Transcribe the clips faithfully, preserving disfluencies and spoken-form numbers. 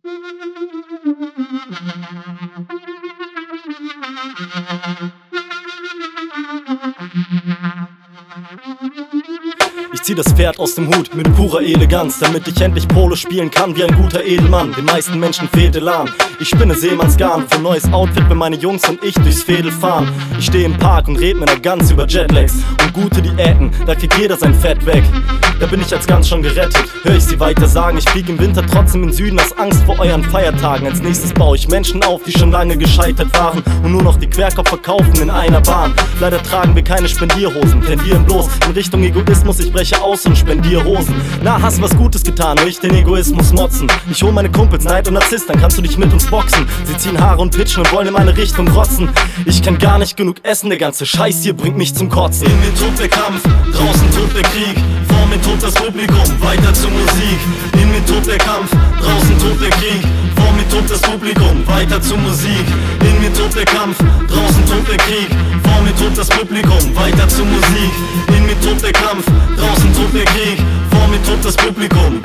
Ich zieh das Pferd aus dem Hut mit purer Eleganz, damit ich endlich Polo spielen kann wie ein guter Edelmann. Den meisten Menschen fehlt Elan. Ich spinne Seemannsgarn für ein neues Outfit, wenn meine Jungs und ich durchs Veedel fahren. Ich steh im Park und red mit einer Gans über Jetlags und gute Diäten, da kriegt jeder sein Fett weg. Da bin ich als Gans schon gerettet, hör ich sie weiter sagen. Ich flieg im Winter trotzdem in Süden aus Angst vor euren Feiertagen. Als nächstes baue ich Menschen auf, die schon lange gescheitert waren und nur noch die Querkopf verkaufen in einer Bahn. Leider tragen wir keine Spendierhosen, tendieren bloß in Richtung Egoismus. Ich breche aus und spendier Hosen. Na, hast was Gutes getan, hör ich den Egoismus motzen. Ich hol meine Kumpels, Neid und Narzisst, dann kannst du dich mit uns boxen. Sie ziehen Haare und pitchen und wollen in meine Richtung rotzen. Ich kann gar nicht genug essen, der ganze Scheiß hier bringt mich zum Kotzen. In mir tobt der Kampf, draußen tobt der Krieg. Vor mir tobt das Publikum, weiter zur Musik. In mir tobt der Kampf, draußen tobt der Krieg. Vor mir tobt das Publikum, weiter zur Musik. In mir tobt der Kampf, draußen tobt der Krieg. Vor mir tobt das Publikum, weiter zur Musik. In mir tobt der Kampf, draußen tobt der Krieg. Vor mir tobt das Publikum.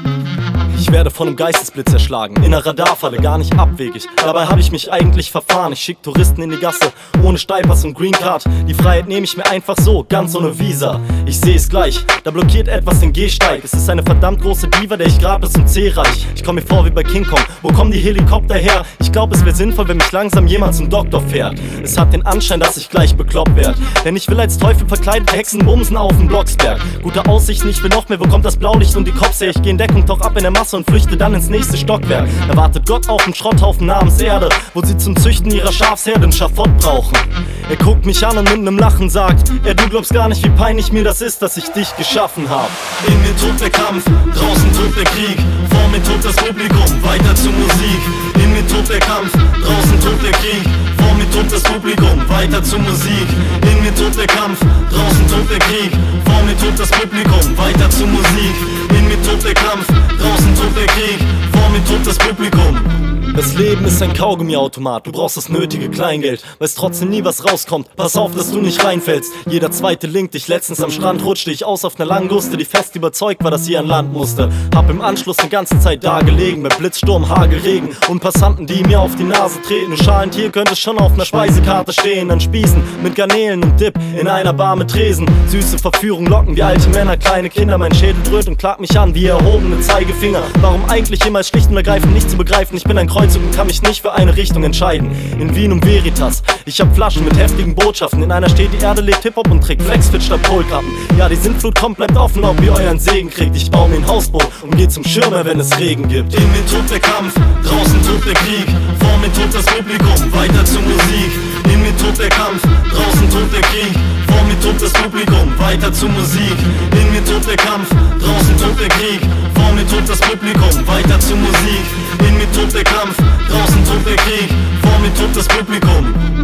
Ich werde von einem Geistesblitz erschlagen, in einer Radarfalle, gar nicht abwegig. Dabei habe ich mich eigentlich verfahren. Ich schick Touristen in die Gasse, ohne Steilpass und Greencard. Die Freiheit nehme ich mir einfach so, ganz ohne Visa. Ich sehe es gleich, da blockiert etwas den Gehsteig. Es ist eine verdammt große Diva, der ich grad bis zum C reich. Ich komme mir vor wie bei King Kong, wo kommen die Helikopter her? Ich glaube, es wäre sinnvoll, wenn mich langsam jemand zum Doktor fährt. Es hat den Anschein, dass ich gleich bekloppt werd, denn ich will als Teufel verkleidet Hexen bumsen auf dem Blocksberg. Gute Aussichten, ich will noch mehr, wo kommt das Blaulicht und die Cops her? Ich geh in Deckung, tauch ab in der Masse und flüchte dann ins nächste Stockwerk. Da wartet Gott auf einen Schrotthaufen namens Erde, wo sie zum Züchten ihrer Schafsherde ein Schafott brauchen. Er guckt mich an und mit nem Lachen sagt: Ey, du glaubst gar nicht, wie peinlich mir das ist, dass ich dich geschaffen hab. In mir tobt der Kampf, draußen tobt der Krieg. Vor mir tobt das Publikum, weiter zur Musik. In mir tobt der Kampf, draußen tobt der Krieg. Vor mir tobt das Publikum, weiter zur Musik. In mir tobt der Kampf, draußen tobt der Krieg. Vor mir tobt das Publikum, weiter zur Musik. In mir tobt der Kampf, draußen tobt der Krieg. Vor mir tobt das Publikum. Das Leben ist ein Kaugummiautomat, du brauchst das nötige Kleingeld, weißt trotzdem nie, was rauskommt. Pass auf, dass du nicht reinfällst. Jeder zweite linkt dich. Letztens am Strand rutschte ich aus auf ner Languste, die fest überzeugt war, dass sie an Land musste. Hab im Anschluss ne ganze Zeit da gelegen, bei Blitzsturm, Hagelregen und Passanten, die mir auf die Nase treten. Schalentier könnte schon auf ner Speisekarte stehen, an Spießen mit Garnelen und Dip in einer Bar mit Tresen. Süße Verführung locken wie alte Männer, kleine Kinder. Mein Schädel dröhnt und klagt mich an wie erhobene Zeigefinger. Warum eigentlich immer schlicht und ergreifend nicht zu begreifen? Ich bin ein Kreuzung und kann mich nicht für eine Richtung entscheiden. In Vin um Veritas, ich hab Flaschen mit heftigen Botschaften. In einer steht: die Erde lebt Hip-Hop und trägt Flexfit statt Polkappen. Ja, die Sintflut kommt, bleibt offen, ob ihr euren Segen kriegt. Ich baue mir ein Hausboot und geh zum Schirmer, wenn es Regen gibt. In mir tobt der Kampf, draußen tobt der Krieg. Vor mir tobt das Publikum, weiter zur Musik. In mir tobt der Kampf, draußen tobt der Krieg. Vor mir tobt das Publikum, weiter zur Musik. In mir tobt der Kampf, draußen tobt der Krieg. Vor mir tobt das Publikum, weiter zur Musik. In mir tobt der Kampf, draußen tobt der Krieg. Vor mir tobt das Publikum.